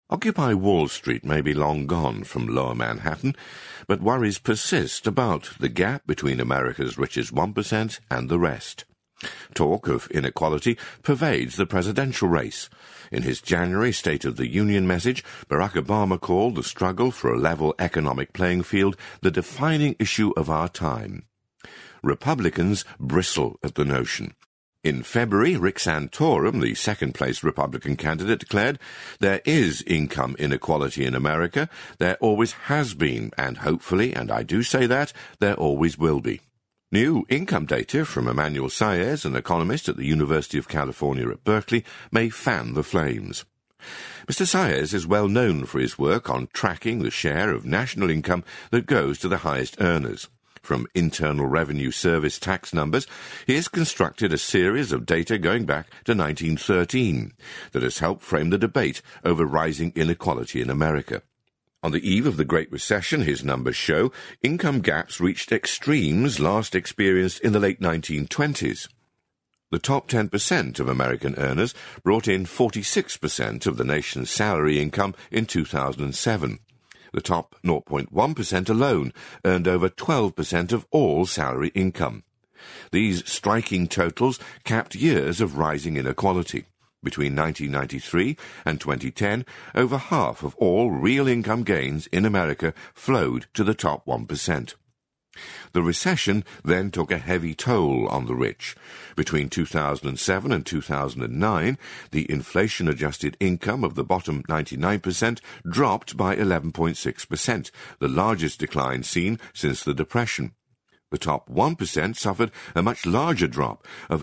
Occupy Wall Street may be long gone from Lower Manhattan, but worries persist about the gap between America's richest 1% and the rest. Talk of inequality pervades the presidential race. In his January State of the Union message, Barack Obama called the struggle for a level economic playing field the defining issue of our time. Republicans bristle at the notion. In February, Rick Santorum, the second-place Republican candidate, declared, "There is income inequality in America. There always has been, and hopefully, and I do say that, there always will be." New income data from Emmanuel Saez, an economist at the University of California at Berkeley, may fan the flames. Mr. Saez is well known for his work on tracking the share of national income that goes to the highest earners. From Internal Revenue Service tax numbers, he has constructed a series of data going back to 1913 that has helped frame the debate over rising inequality in America. On the eve of the Great Recession, his numbers show income gaps reached extremes last experienced in the late 1920s. The top 10% of American earners brought in 46% of the nation's salary income in 2007. The top 0.1% alone earned over 12% of all salary income. These striking totals capped years of rising inequality. Between 1993 and 2010, over half of all real income gains in America flowed to the top 1%. The recession then took a heavy toll on the rich. Between 2007 and 2009, the inflation-adjusted income of the bottom 99% dropped by 11.6%, the largest decline seen since the Depression. The top 1% suffered a much larger drop of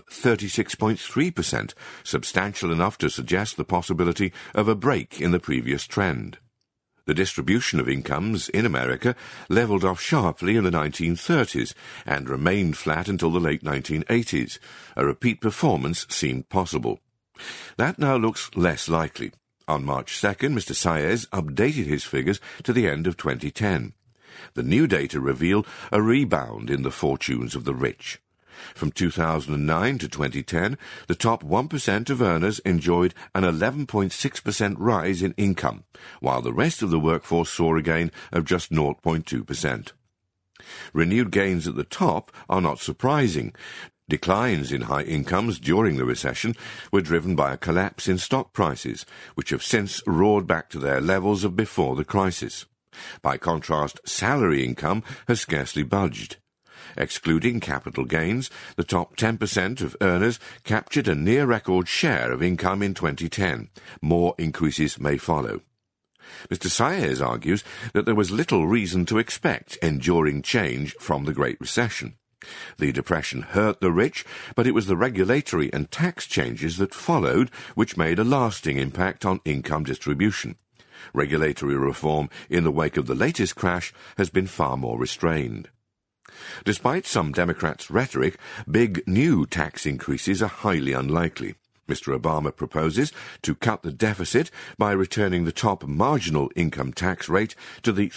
36.3%, substantial enough to suggest the possibility of a break in the previous trend. The distribution of incomes in America leveled off sharply in the 1930s and remained flat until the late 1980s. A repeat performance seemed possible. That now looks less likely. On March 2nd, Mr. Saez updated his figures to the end of 2010. The new data revealed a rebound in the fortunes of the rich. From 2009 to 2010, the top 1% of earners enjoyed an 11.6% rise in income, while the rest of the workforce saw a gain of just 0.2%. Renewed gains at the top are not surprising. Declines in high incomes during the recession were driven by a collapse in stock prices, which have since roared back to their levels of before the crisis. By contrast, salary income has scarcely budged. Excluding capital gains, the top 10% of earners captured a near-record share of income in 2010. More increases may follow. Mr. Saez argues that there was little reason to expect enduring change from the Great Recession. The Depression hurt the rich, but it was the regulatory and tax changes that followed which made a lasting impact on income distribution. Regulatory reform in the wake of the latest crash has been far more restrained. Despite some Democrats' rhetoric, big new tax increases are highly unlikely. Mr. Obama proposes to cut the deficit by returning the top marginal income tax rate to the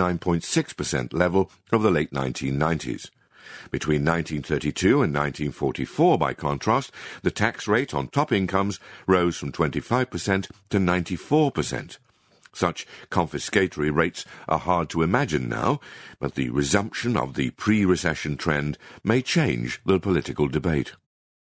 39.6% level of the late 1990s. Between 1932 and 1944, by contrast, the tax rate on top incomes rose from 25% to 94%. Such confiscatory rates are hard to imagine now, but the resumption of the pre-recession trend may change the political debate.